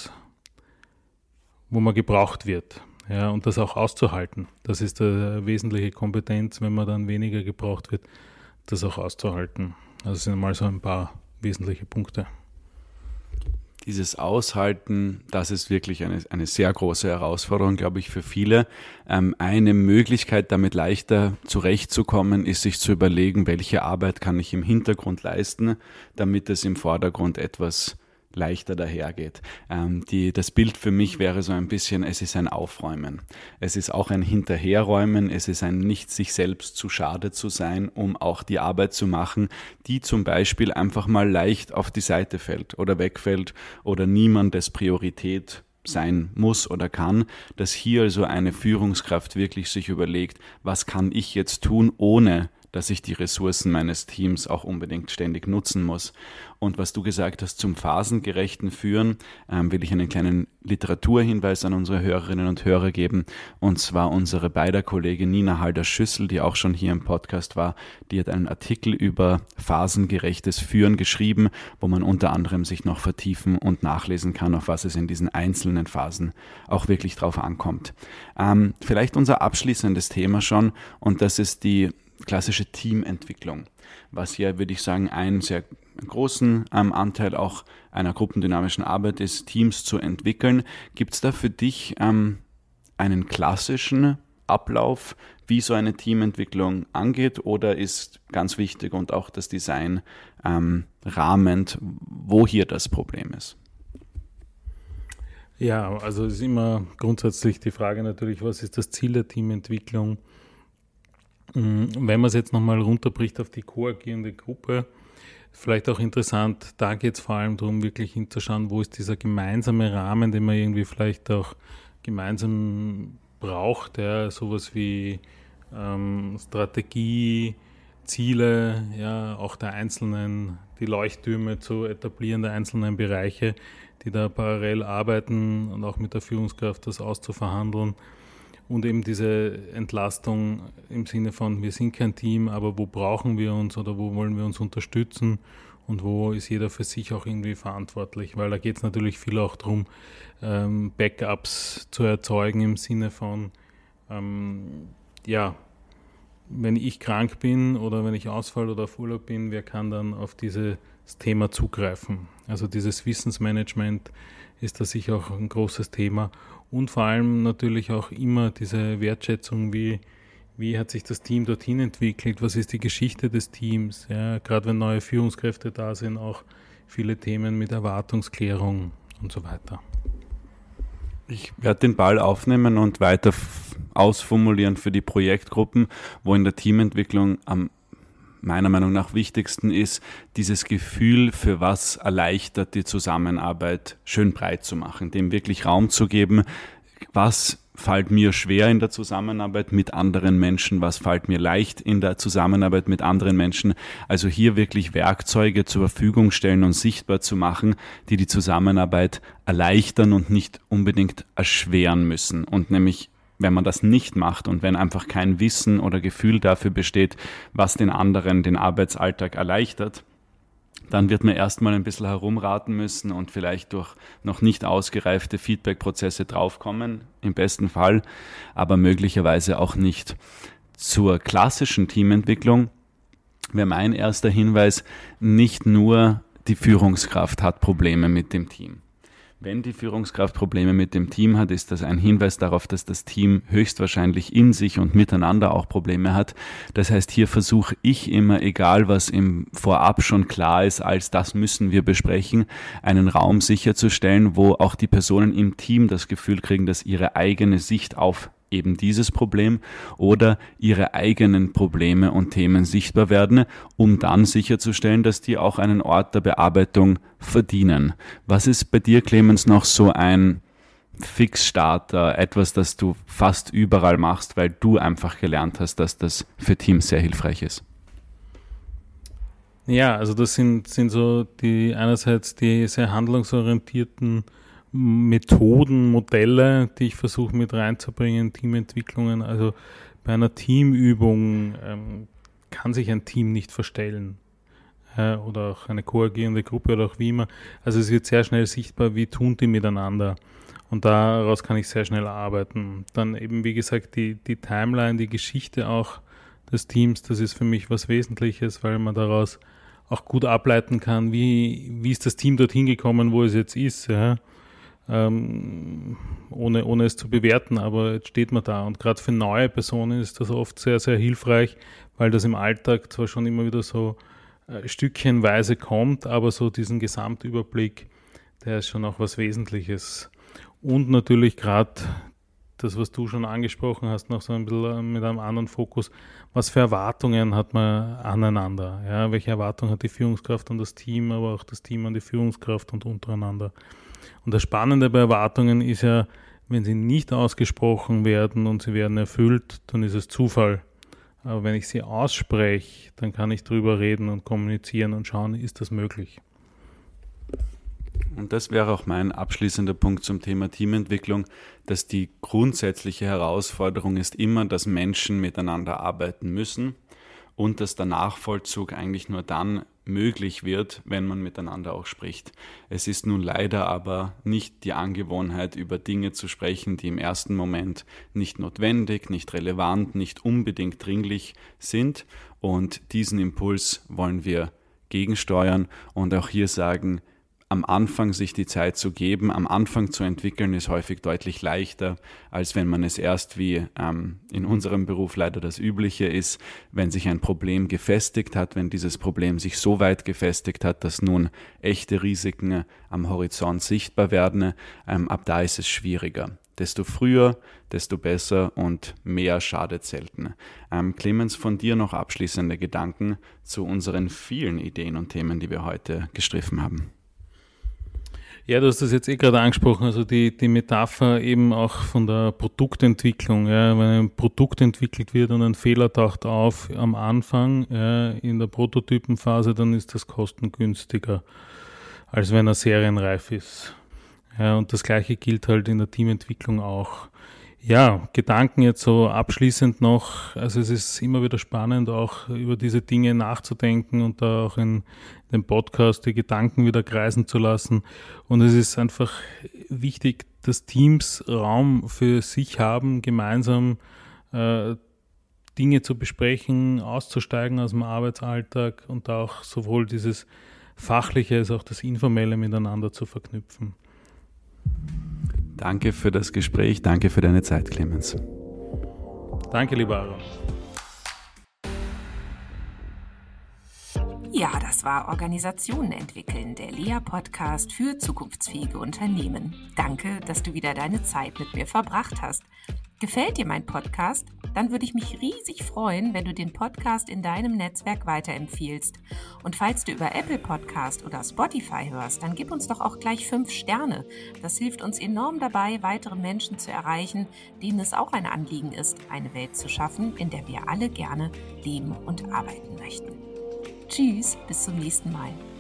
[SPEAKER 1] wo man gebraucht wird. Ja, und das auch auszuhalten. Das ist eine wesentliche Kompetenz, wenn man dann weniger gebraucht wird, das auch auszuhalten. Also das sind mal so ein paar wesentliche Punkte.
[SPEAKER 2] Dieses Aushalten, das ist wirklich eine sehr große Herausforderung, glaube ich, für viele. Eine Möglichkeit, damit leichter zurechtzukommen, ist, sich zu überlegen, welche Arbeit kann ich im Hintergrund leisten, damit es im Vordergrund etwas leichter dahergeht. Das Bild für mich wäre so ein bisschen, es ist ein Aufräumen. Es ist auch ein Hinterherräumen, es ist ein nicht sich selbst zu schade zu sein, um auch die Arbeit zu machen, die zum Beispiel einfach mal leicht auf die Seite fällt oder wegfällt oder niemandes Priorität sein muss oder kann, dass hier also eine Führungskraft wirklich sich überlegt, was kann ich jetzt tun, ohne dass ich die Ressourcen meines Teams auch unbedingt ständig nutzen muss. Und was du gesagt hast zum phasengerechten Führen, will ich einen kleinen Literaturhinweis an unsere Hörerinnen und Hörer geben. Und zwar unsere beider Kollegin Nina Halder-Schüssel, die auch schon hier im Podcast war, die hat einen Artikel über phasengerechtes Führen geschrieben, wo man unter anderem sich noch vertiefen und nachlesen kann, auf was es in diesen einzelnen Phasen auch wirklich drauf ankommt. Vielleicht unser abschließendes Thema schon, und das ist die klassische Teamentwicklung, was ja, würde ich sagen, einen sehr großen Anteil auch einer gruppendynamischen Arbeit ist, Teams zu entwickeln. Gibt es da für dich einen klassischen Ablauf, wie so eine Teamentwicklung angeht, oder ist ganz wichtig und auch das Design rahmend, wo hier das Problem ist?
[SPEAKER 1] Ja, also es ist immer grundsätzlich die Frage natürlich, was ist das Ziel der Teamentwicklung? Wenn man es jetzt nochmal runterbricht auf die koagierende Gruppe, vielleicht auch interessant, da geht es vor allem darum, wirklich hinzuschauen, wo ist dieser gemeinsame Rahmen, den man irgendwie vielleicht auch gemeinsam braucht, ja, sowas wie Strategie, Ziele, ja, auch der einzelnen, die Leuchttürme zu etablieren, der einzelnen Bereiche, die da parallel arbeiten und auch mit der Führungskraft das auszuverhandeln. Und eben diese Entlastung im Sinne von, wir sind kein Team, aber wo brauchen wir uns oder wo wollen wir uns unterstützen und wo ist jeder für sich auch irgendwie verantwortlich, weil da geht es natürlich viel auch darum, Backups zu erzeugen im Sinne von, wenn ich krank bin oder wenn ich ausfall oder auf Urlaub bin, wer kann dann auf dieses Thema zugreifen? Also dieses Wissensmanagement ist da sicher auch ein großes Thema. Und vor allem natürlich auch immer diese Wertschätzung, wie hat sich das Team dorthin entwickelt, was ist die Geschichte des Teams, ja, gerade wenn neue Führungskräfte da sind, auch viele Themen mit Erwartungsklärung und so weiter.
[SPEAKER 2] Ich werde den Ball aufnehmen und weiter ausformulieren für die Projektgruppen, wo in der Teamentwicklung am meiner Meinung nach wichtigsten ist, dieses Gefühl, für was erleichtert die Zusammenarbeit, schön breit zu machen, dem wirklich Raum zu geben, was fällt mir schwer in der Zusammenarbeit mit anderen Menschen, was fällt mir leicht in der Zusammenarbeit mit anderen Menschen. Also hier wirklich Werkzeuge zur Verfügung stellen und sichtbar zu machen, die die Zusammenarbeit erleichtern und nicht unbedingt erschweren müssen. Und nämlich, wenn man das nicht macht und wenn einfach kein Wissen oder Gefühl dafür besteht, was den anderen den Arbeitsalltag erleichtert, dann wird man erstmal ein bisschen herumraten müssen und vielleicht durch noch nicht ausgereifte Feedback-Prozesse draufkommen, im besten Fall, aber möglicherweise auch nicht. Zur klassischen Teamentwicklung wäre mein erster Hinweis, nicht nur die Führungskraft hat Probleme mit dem Team. Wenn die Führungskraft Probleme mit dem Team hat, ist das ein Hinweis darauf, dass das Team höchstwahrscheinlich in sich und miteinander auch Probleme hat. Das heißt, hier versuche ich immer, egal was im Vorab schon klar ist, als das müssen wir besprechen, einen Raum sicherzustellen, wo auch die Personen im Team das Gefühl kriegen, dass ihre eigene Sicht auf eben dieses Problem oder ihre eigenen Probleme und Themen sichtbar werden, um dann sicherzustellen, dass die auch einen Ort der Bearbeitung verdienen. Was ist bei dir, Clemens, noch so ein Fixstarter, etwas, das du fast überall machst, weil du einfach gelernt hast, dass das für Teams sehr hilfreich ist?
[SPEAKER 1] Ja, also das sind so die einerseits die sehr handlungsorientierten Methoden, Modelle, die ich versuche mit reinzubringen, Teamentwicklungen. Also bei einer Teamübung kann sich ein Team nicht verstellen oder auch eine koagierende Gruppe oder auch wie immer. Also es wird sehr schnell sichtbar, wie tun die miteinander und daraus kann ich sehr schnell arbeiten. Dann eben, wie gesagt, die Timeline, die Geschichte auch des Teams, das ist für mich was Wesentliches, weil man daraus auch gut ableiten kann, wie ist das Team dorthin gekommen, wo es jetzt ist, ja. Ohne es zu bewerten, aber jetzt steht man da und gerade für neue Personen ist das oft sehr, sehr hilfreich, weil das im Alltag zwar schon immer wieder so stückchenweise kommt, aber so diesen Gesamtüberblick, der ist schon auch was Wesentliches. Und natürlich gerade das, was du schon angesprochen hast, noch so ein bisschen mit einem anderen Fokus, was für Erwartungen hat man aneinander, ja, welche Erwartungen hat die Führungskraft an das Team, aber auch das Team an die Führungskraft und untereinander. Und das Spannende bei Erwartungen ist ja, wenn sie nicht ausgesprochen werden und sie werden erfüllt, dann ist es Zufall. Aber wenn ich sie ausspreche, dann kann ich drüber reden und kommunizieren und schauen, ist das möglich.
[SPEAKER 2] Und das wäre auch mein abschließender Punkt zum Thema Teamentwicklung, dass die grundsätzliche Herausforderung ist immer, dass Menschen miteinander arbeiten müssen und dass der Nachvollzug eigentlich nur dann möglich wird, wenn man miteinander auch spricht. Es ist nun leider aber nicht die Angewohnheit, über Dinge zu sprechen, die im ersten Moment nicht notwendig, nicht relevant, nicht unbedingt dringlich sind. Und diesen Impuls wollen wir gegensteuern und auch hier sagen, am Anfang sich die Zeit zu geben, am Anfang zu entwickeln, ist häufig deutlich leichter, als wenn man es erst, wie in unserem Beruf leider das Übliche ist, wenn sich ein Problem gefestigt hat, wenn dieses Problem sich so weit gefestigt hat, dass nun echte Risiken am Horizont sichtbar werden, ab da ist es schwieriger. Desto früher, desto besser und mehr schadet selten. Clemens, von dir noch abschließende Gedanken zu unseren vielen Ideen und Themen, die wir heute gestriffen haben.
[SPEAKER 1] Ja, du hast das jetzt gerade angesprochen, also die Metapher eben auch von der Produktentwicklung. Ja, wenn ein Produkt entwickelt wird und ein Fehler taucht auf am Anfang in der Prototypenphase, dann ist das kostengünstiger, als wenn er serienreif ist. Ja, und das Gleiche gilt halt in der Teamentwicklung auch. Ja, Gedanken jetzt so abschließend noch, also es ist immer wieder spannend, auch über diese Dinge nachzudenken und da auch in dem Podcast die Gedanken wieder kreisen zu lassen. Und es ist einfach wichtig, dass Teams Raum für sich haben, gemeinsam Dinge zu besprechen, auszusteigen aus dem Arbeitsalltag und da auch sowohl dieses Fachliche als auch das Informelle miteinander zu verknüpfen.
[SPEAKER 2] Danke für das Gespräch, danke für deine Zeit, Clemens.
[SPEAKER 1] Danke, lieber Aaron.
[SPEAKER 3] Ja, das war Organisationen entwickeln, der Lea-Podcast für zukunftsfähige Unternehmen. Danke, dass du wieder deine Zeit mit mir verbracht hast. Gefällt dir mein Podcast? Dann würde ich mich riesig freuen, wenn du den Podcast in deinem Netzwerk weiterempfiehlst. Und falls du über Apple Podcast oder Spotify hörst, dann gib uns doch auch gleich 5 Sterne. Das hilft uns enorm dabei, weitere Menschen zu erreichen, denen es auch ein Anliegen ist, eine Welt zu schaffen, in der wir alle gerne leben und arbeiten möchten. Tschüss, bis zum nächsten Mal.